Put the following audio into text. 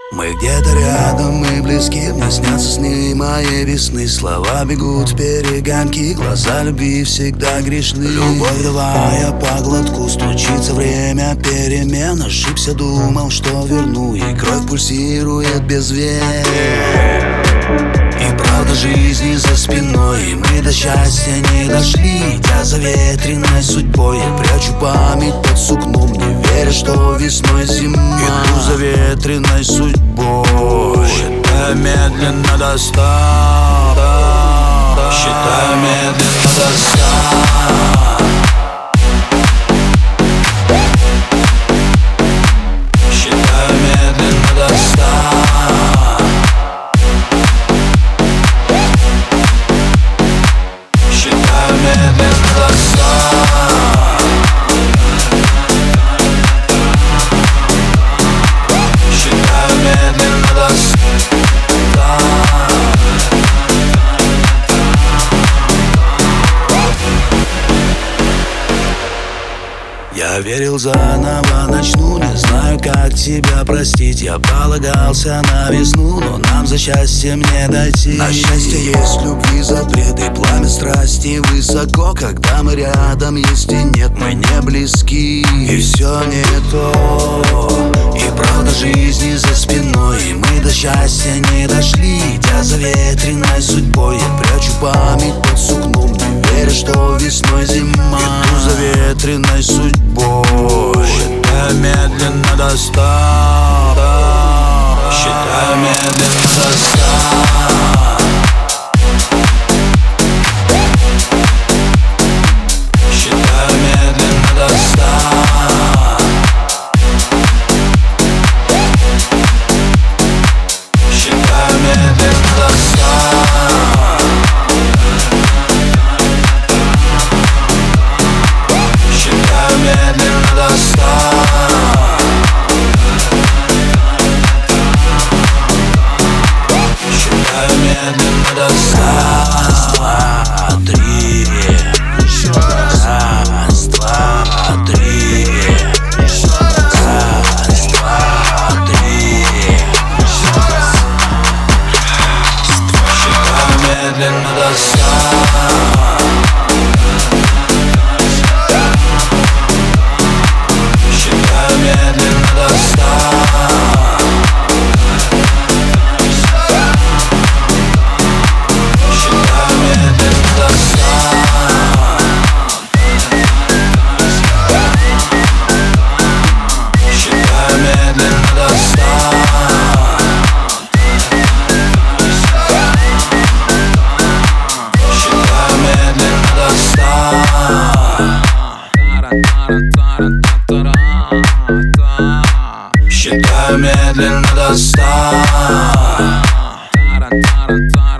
Мы где-то рядом, мы близки, мне снятся сны моей весны. Слова бегут в перегонки, глаза любви всегда грешны. Любовь, давая по глотку, стучится время перемен. Ошибся, думал, что верну, и кровь пульсирует без вен. И правда жизни за спиной, и мы до счастья не дошли. Идя за ветреной судьбой, я прячу память под сукном, не веря, что весной зима. Иду за ветреной судьбой, считаю медленно до 100, считаю медленно до 100. Считаю медленно до 100. Я верил, заново начну, не знаю, как тебя простить. Я полагался на весну, но нам за счастьем не дойти. На счастье есть любви запреты, пламя страсти высоко. Когда мы рядом, есть и нет, мы не близки. И все не то, и правда жизни за спиной, и мы до счастья не дошли. Идя за ветреной судьбой, я прячу память под сукном, не веря, что весной зима. Иду за ветреной судьбой, считаю медленно до 100, считаю медленно до 100. Считаю медленно до 100. Считаю медленно до 100. Считаю медленно до 100. Считаю медленно до 100. Раз, два, три. Раз, два, три. Раз, два, три. Считаю медленно до 100. Считаю медленно до 100. Считаю медленно до 100. Считаю медленно до 100. Считаю медленно до 100. Считаю медленно до 100.